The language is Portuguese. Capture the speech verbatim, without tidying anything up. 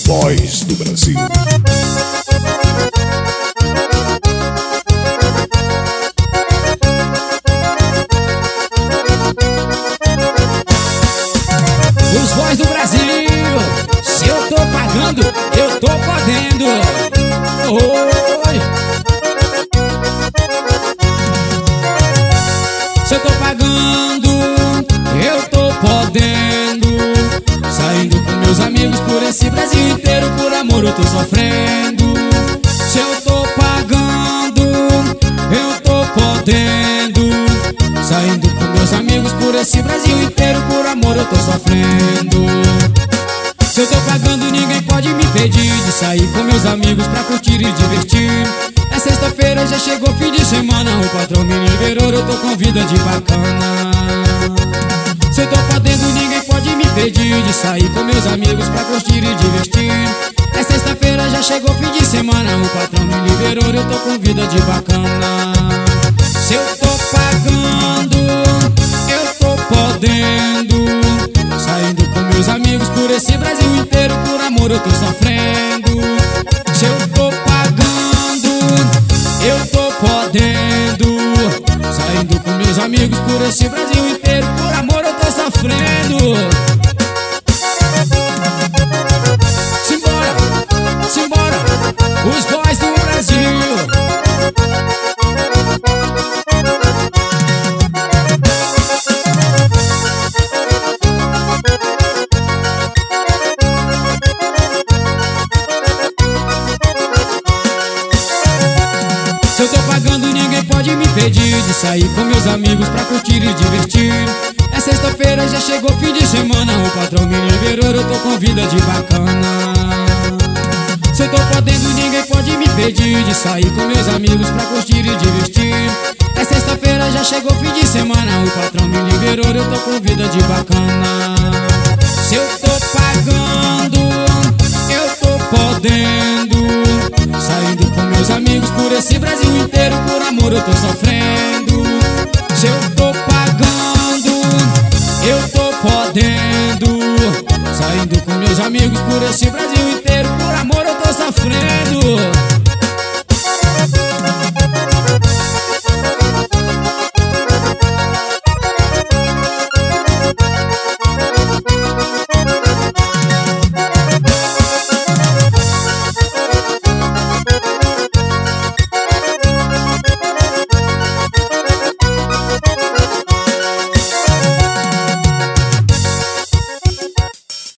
Boys do Brasil. Os boys do Brasil, se eu tô pagando, eu tô podendo. Oi. Se eu tô pagando, eu tô podendo. Saindo com meus amigos por esse Brasil inteiro, por amor eu tô sofrendo. Se eu tô pagando, eu tô podendo. Saindo com meus amigos por esse Brasil inteiro, por amor eu tô sofrendo. Se eu tô pagando, ninguém pode me impedir de sair com meus amigos pra curtir e divertir. É sexta-feira, já chegou fim de semana, o patrão me liberou, eu tô com vida de bacana. Se eu tô podendo, ninguém pode me impedir de sair com meus amigos pra curtir e divertir. É sexta-feira, já chegou fim de semana, o patrão me liberou, eu tô com vida de bacana. Se eu tô pagando, eu tô podendo. Saindo com meus amigos por esse Brasil inteiro, por amor eu tô sofrendo. Se eu tô pagando, eu tô podendo. Saindo com meus amigos por esse Brasil inteiro, por amor eu tô sofrendo. Simbora, simbora, os boys do Brasil. Se eu tô pagando, ninguém pode me impedir de sair com meus amigos pra curtir e divertir. É sexta-feira, já chegou fim de semana, o patrão me liberou, eu tô com vida de bacana. Se eu tô podendo, ninguém pode me impedir de sair com meus amigos pra curtir e divertir. É sexta-feira, já chegou fim de semana, o patrão me liberou, eu tô com vida de bacana. Se eu tô pagando, eu tô podendo. Saindo com meus amigos por esse Brasil inteiro, por amor eu tô sofrendo. Se eu tô pagando, eu tô podendo. Saindo com meus amigos por esse Brasil inteiro,